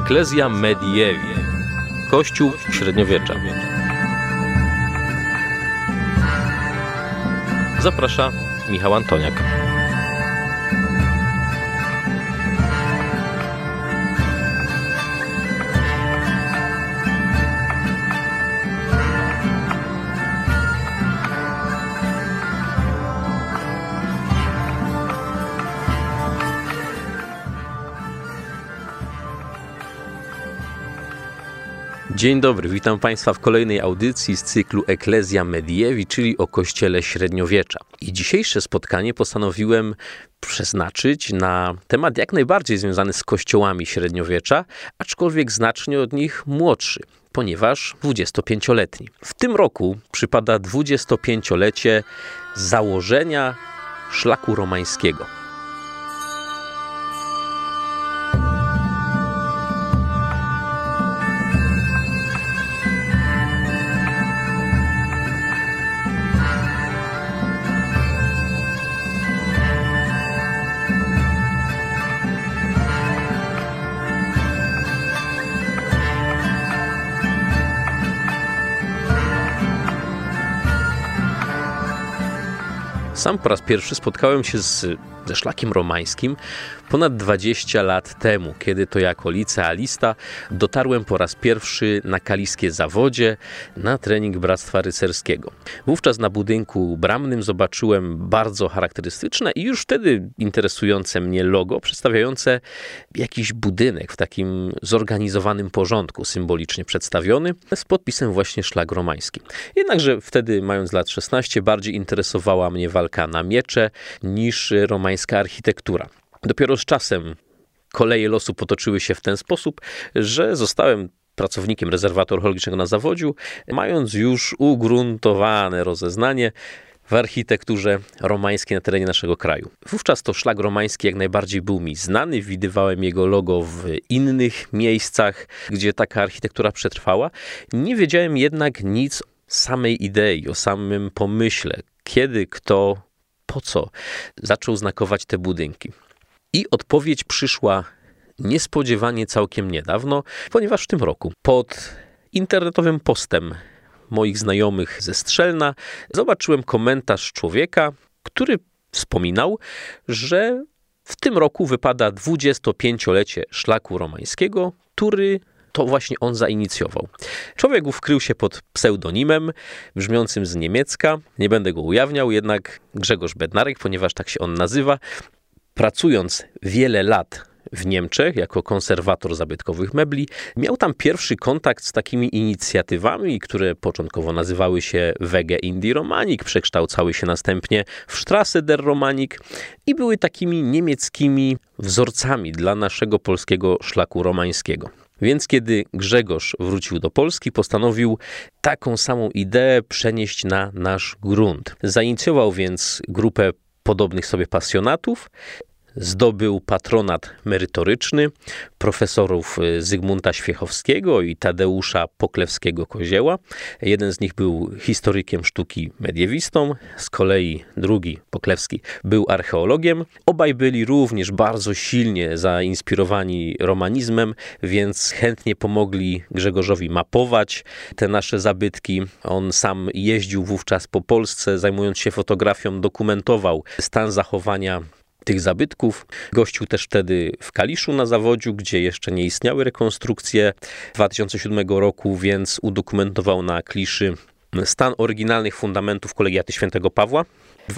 Ecclesia Medievi. Kościół średniowiecza. Zaprasza Michał Antoniak. Dzień dobry, witam Państwa w kolejnej audycji z cyklu Ecclesia Medievi, czyli o Kościele średniowiecza. I dzisiejsze spotkanie postanowiłem przeznaczyć na temat jak najbardziej związany z kościołami średniowiecza, aczkolwiek znacznie od nich młodszy, ponieważ 25-letni. W tym roku przypada 25-lecie założenia szlaku romańskiego. Sam po raz pierwszy spotkałem się ze szlakiem romańskim ponad 20 lat temu, kiedy to jako licealista dotarłem po raz pierwszy na kaliskie zawodzie na trening Bractwa Rycerskiego. Wówczas na budynku bramnym zobaczyłem bardzo charakterystyczne i już wtedy interesujące mnie logo przedstawiające jakiś budynek w takim zorganizowanym porządku, symbolicznie przedstawiony, z podpisem właśnie szlak romański. Jednakże wtedy, mając lat 16, bardziej interesowała mnie walka na miecze niż romańska architektura. Dopiero z czasem koleje losu potoczyły się w ten sposób, że zostałem pracownikiem rezerwatu archeologicznego na Zawodziu, mając już ugruntowane rozeznanie w architekturze romańskiej na terenie naszego kraju. Wówczas to szlak romański jak najbardziej był mi znany, widywałem jego logo w innych miejscach, gdzie taka architektura przetrwała. Nie wiedziałem jednak nic o samej idei, o samym pomyśle, kiedy, kto, po co zaczął znakować te budynki. I odpowiedź przyszła niespodziewanie całkiem niedawno, ponieważ w tym roku pod internetowym postem moich znajomych ze Strzelna zobaczyłem komentarz człowieka, który wspominał, że w tym roku wypada 25-lecie szlaku romańskiego, który to właśnie on zainicjował. Człowiek ów krył się pod pseudonimem brzmiącym z niemiecka. Nie będę go ujawniał, jednak Grzegorz Bednarek, ponieważ tak się on nazywa, pracując wiele lat w Niemczech jako konserwator zabytkowych mebli, miał tam pierwszy kontakt z takimi inicjatywami, które początkowo nazywały się Wege Indi Romanik, przekształcały się następnie w Strasse der Romanik i były takimi niemieckimi wzorcami dla naszego polskiego szlaku romańskiego. Więc kiedy Grzegorz wrócił do Polski, postanowił taką samą ideę przenieść na nasz grunt. Zainicjował więc grupę podobnych sobie pasjonatów, zdobył patronat merytoryczny profesorów Zygmunta Świechowskiego i Tadeusza Poklewskiego-Kozieła. Jeden z nich był historykiem sztuki mediewistą, z kolei drugi, Poklewski, był archeologiem. Obaj byli również bardzo silnie zainspirowani romanizmem, więc chętnie pomogli Grzegorzowi mapować te nasze zabytki. On sam jeździł wówczas po Polsce, zajmując się fotografią, dokumentował stan zachowania tych zabytków. Gościł też wtedy w Kaliszu na Zawodziu, gdzie jeszcze nie istniały rekonstrukcje 2007 roku, więc udokumentował na kliszy stan oryginalnych fundamentów Kolegiaty Świętego Pawła. W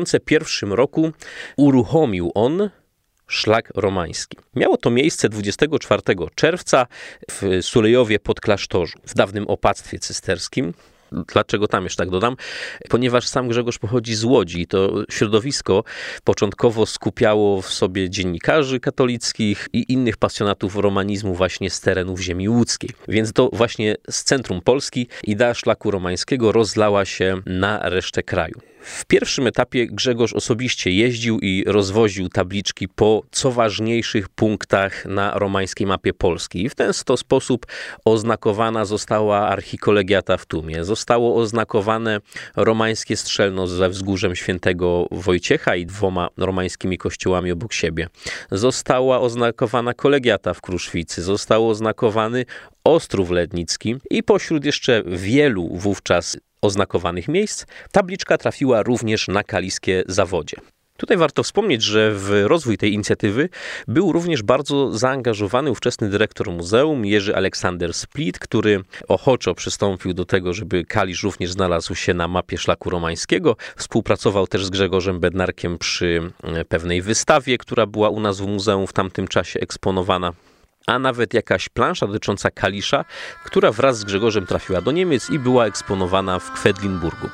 2001 roku uruchomił on szlak romański. Miało to miejsce 24 czerwca w Sulejowie pod Klasztorzu, w dawnym opactwie cysterskim. Dlaczego tam jeszcze tak dodam? Ponieważ sam Grzegorz pochodzi z Łodzi i to środowisko początkowo skupiało w sobie dziennikarzy katolickich i innych pasjonatów romanizmu właśnie z terenów ziemi łódzkiej. Więc to właśnie z centrum Polski idea szlaku romańskiego rozlała się na resztę kraju. W pierwszym etapie Grzegorz osobiście jeździł i rozwoził tabliczki po co ważniejszych punktach na romańskiej mapie Polski. I w ten sposób oznakowana została archikolegiata w Tumie. Zostało oznakowane romańskie Strzelno ze wzgórzem świętego Wojciecha i 2 romańskimi kościołami obok siebie. Została oznakowana kolegiata w Kruszwicy. Został oznakowany Ostrów Lednicki i pośród jeszcze wielu wówczas oznakowanych miejsc tabliczka trafiła również na kaliskie Zawodzie. Tutaj warto wspomnieć, że w rozwój tej inicjatywy był również bardzo zaangażowany ówczesny dyrektor muzeum Jerzy Aleksander Split, który ochoczo przystąpił do tego, żeby Kalisz również znalazł się na mapie szlaku romańskiego. Współpracował też z Grzegorzem Bednarkiem przy pewnej wystawie, która była u nas w muzeum w tamtym czasie eksponowana. A nawet jakaś plansza dotycząca Kalisza, która wraz z Grzegorzem trafiła do Niemiec i była eksponowana w Kwedlinburgu.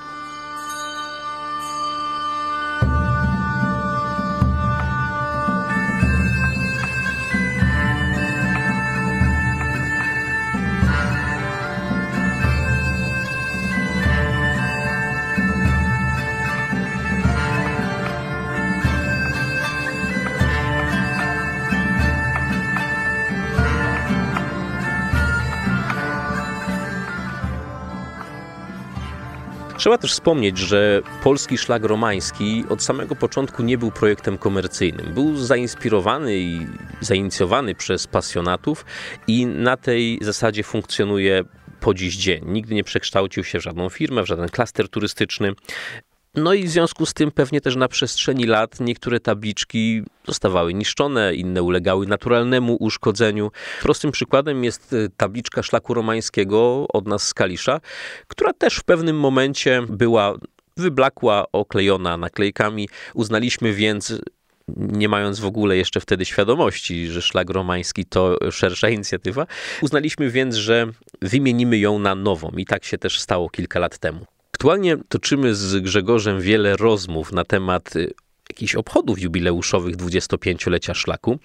Trzeba też wspomnieć, że polski szlak romański od samego początku nie był projektem komercyjnym. Był zainspirowany i zainicjowany przez pasjonatów i na tej zasadzie funkcjonuje po dziś dzień. Nigdy nie przekształcił się w żadną firmę, w żaden klaster turystyczny. No i w związku z tym pewnie też na przestrzeni lat niektóre tabliczki zostawały niszczone, inne ulegały naturalnemu uszkodzeniu. Prostym przykładem jest tabliczka szlaku romańskiego od nas z Kalisza, która też w pewnym momencie była wyblakła, oklejona naklejkami. Uznaliśmy więc, nie mając w ogóle jeszcze wtedy świadomości, że szlak romański to szersza inicjatywa, uznaliśmy więc, że wymienimy ją na nową i tak się też stało kilka lat temu. Aktualnie toczymy z Grzegorzem wiele rozmów na temat jakichś obchodów jubileuszowych 25-lecia szlaku.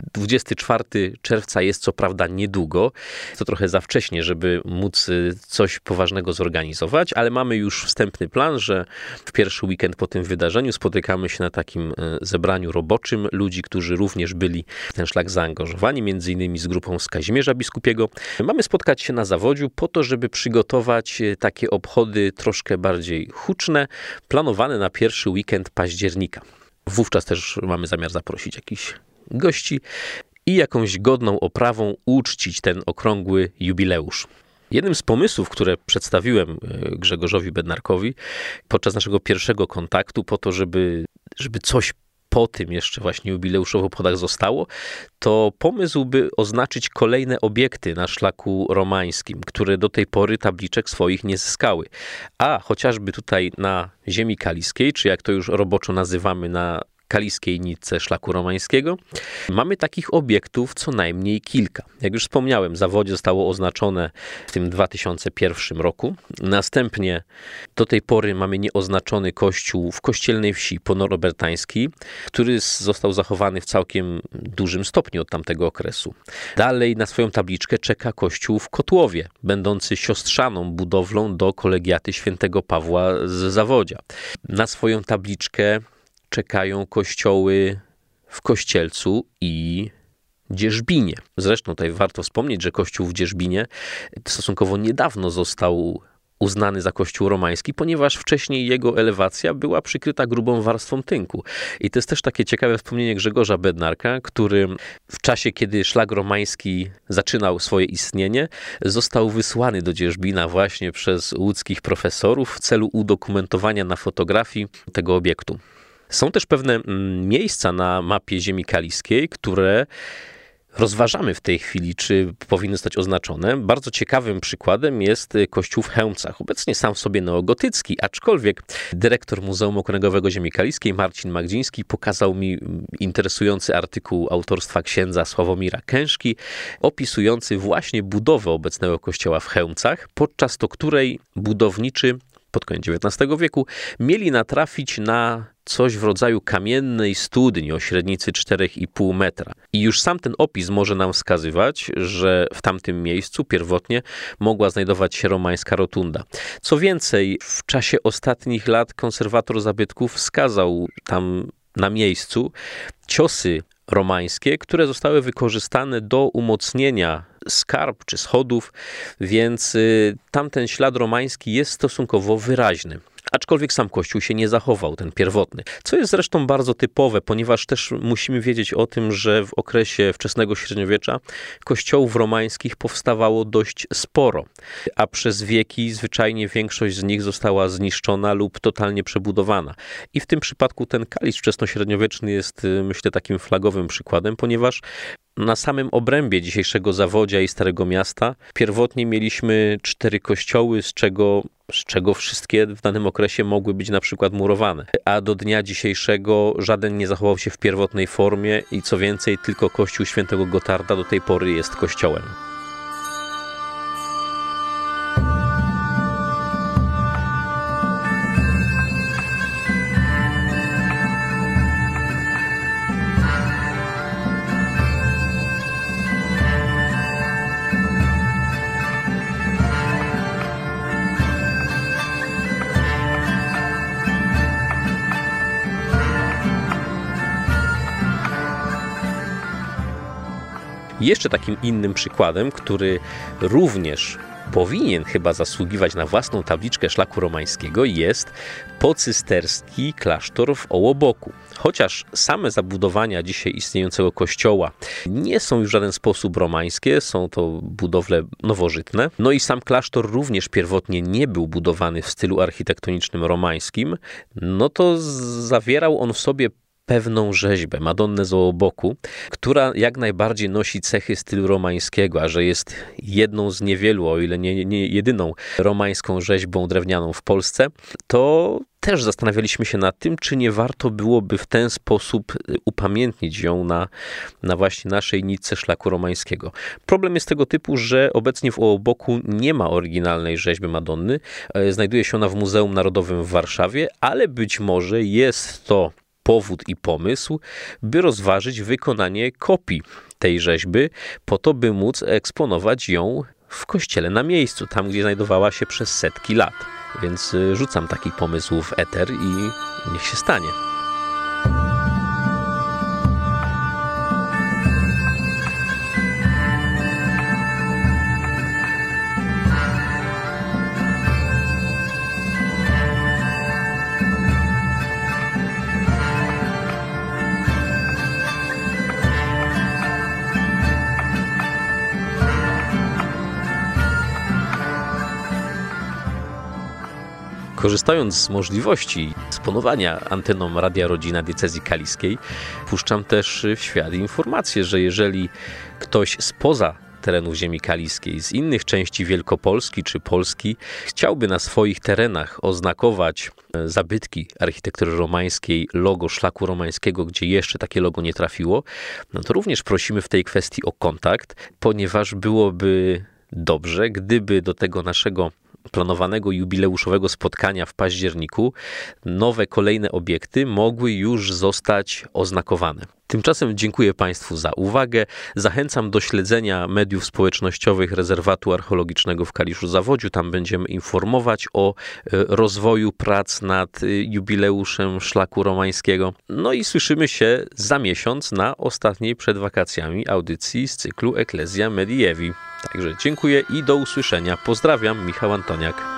24 czerwca jest co prawda niedługo, to trochę za wcześnie, żeby móc coś poważnego zorganizować, ale mamy już wstępny plan, że w pierwszy weekend po tym wydarzeniu spotykamy się na takim zebraniu roboczym ludzi, którzy również byli w ten szlak zaangażowani, między innymi z grupą z Kazimierza Biskupiego. Mamy spotkać się na Zawodziu po to, żeby przygotować takie obchody troszkę bardziej huczne, planowane na pierwszy weekend października. Wówczas też mamy zamiar zaprosić jakichś gości i jakąś godną oprawą uczcić ten okrągły jubileusz. Jednym z pomysłów, które przedstawiłem Grzegorzowi Bednarkowi podczas naszego pierwszego kontaktu po to, żeby coś po tym jeszcze właśnie jubileuszowych obchodach zostało, to pomysł, by oznaczyć kolejne obiekty na szlaku romańskim, które do tej pory tabliczek swoich nie zyskały. A chociażby tutaj na ziemi kaliskiej, czy jak to już roboczo nazywamy na kaliskiej nitce szlaku romańskiego, mamy takich obiektów co najmniej kilka. Jak już wspomniałem, Zawodzie zostało oznaczone w tym 2001 roku. Następnie do tej pory mamy nieoznaczony kościół w Kościelnej Wsi ponorobertańskiej, który został zachowany w całkiem dużym stopniu od tamtego okresu. Dalej na swoją tabliczkę czeka kościół w Kotłowie, będący siostrzaną budowlą do kolegiaty świętego Pawła z Zawodzia. Na swoją tabliczkę czekają kościoły w Kościelcu i Dzierżbinie. Zresztą tutaj warto wspomnieć, że kościół w Dzierżbinie stosunkowo niedawno został uznany za kościół romański, ponieważ wcześniej jego elewacja była przykryta grubą warstwą tynku. I to jest też takie ciekawe wspomnienie Grzegorza Bednarka, który w czasie, kiedy szlak romański zaczynał swoje istnienie, został wysłany do Dzierżbina właśnie przez łódzkich profesorów w celu udokumentowania na fotografii tego obiektu. Są też pewne miejsca na mapie ziemi kaliskiej, które rozważamy w tej chwili, czy powinny zostać oznaczone. Bardzo ciekawym przykładem jest kościół w Chełmcach. Obecnie sam w sobie neogotycki, aczkolwiek dyrektor Muzeum Okręgowego Ziemi Kaliskiej Marcin Magdziński pokazał mi interesujący artykuł autorstwa księdza Sławomira Kężki, opisujący właśnie budowę obecnego kościoła w Chełmcach, podczas to której budowniczy pod koniec XIX wieku, mieli natrafić na coś w rodzaju kamiennej studni o średnicy 4,5 metra. I już sam ten opis może nam wskazywać, że w tamtym miejscu pierwotnie mogła znajdować się romańska rotunda. Co więcej, w czasie ostatnich lat konserwator zabytków wskazał tam na miejscu ciosy romańskie, które zostały wykorzystane do umocnienia skarb czy schodów, więc tamten ślad romański jest stosunkowo wyraźny. Aczkolwiek sam kościół się nie zachował, ten pierwotny. Co jest zresztą bardzo typowe, ponieważ też musimy wiedzieć o tym, że w okresie wczesnego średniowiecza kościołów romańskich powstawało dość sporo, a przez wieki zwyczajnie większość z nich została zniszczona lub totalnie przebudowana. I w tym przypadku ten Kalisz wczesnośredniowieczny jest, myślę, takim flagowym przykładem, ponieważ na samym obrębie dzisiejszego Zawodzia i Starego Miasta pierwotnie mieliśmy 4 kościoły, z czego wszystkie w danym okresie mogły być na przykład murowane. A do dnia dzisiejszego żaden nie zachował się w pierwotnej formie i co więcej, tylko kościół świętego Gotarda do tej pory jest kościołem. Jeszcze takim innym przykładem, który również powinien chyba zasługiwać na własną tabliczkę szlaku romańskiego, jest pocysterski klasztor w Ołoboku. Chociaż same zabudowania dzisiaj istniejącego kościoła nie są już w żaden sposób romańskie, są to budowle nowożytne. No i sam klasztor również pierwotnie nie był budowany w stylu architektonicznym romańskim, no to zawierał on w sobie pewną rzeźbę, Madonnę z Ołoboku, która jak najbardziej nosi cechy stylu romańskiego, a że jest jedną z niewielu, o ile nie jedyną romańską rzeźbą drewnianą w Polsce, to też zastanawialiśmy się nad tym, czy nie warto byłoby w ten sposób upamiętnić ją na właśnie naszej nitce szlaku romańskiego. Problem jest tego typu, że obecnie w Ołoboku nie ma oryginalnej rzeźby Madonny. Znajduje się ona w Muzeum Narodowym w Warszawie, ale być może jest to powód i pomysł, by rozważyć wykonanie kopii tej rzeźby, po to, by móc eksponować ją w kościele na miejscu, tam gdzie znajdowała się przez setki lat. Więc rzucam taki pomysł w eter i niech się stanie. Korzystając z możliwości dysponowania anteną Radia Rodzina Diecezji Kaliskiej, puszczam też w świat informację, że jeżeli ktoś spoza terenów ziemi kaliskiej, z innych części Wielkopolski czy Polski chciałby na swoich terenach oznakować zabytki architektury romańskiej, logo szlaku romańskiego, gdzie jeszcze takie logo nie trafiło, no to również prosimy w tej kwestii o kontakt, ponieważ byłoby dobrze, gdyby do tego naszego planowanego jubileuszowego spotkania w październiku nowe, kolejne obiekty mogły już zostać oznakowane. Tymczasem dziękuję Państwu za uwagę. Zachęcam do śledzenia mediów społecznościowych Rezerwatu Archeologicznego w Kaliszu-Zawodziu. Tam będziemy informować o rozwoju prac nad jubileuszem szlaku romańskiego. No i słyszymy się za miesiąc na ostatniej przed wakacjami audycji z cyklu Ecclesia Medievi. Także dziękuję i do usłyszenia. Pozdrawiam, Michał Antoniak.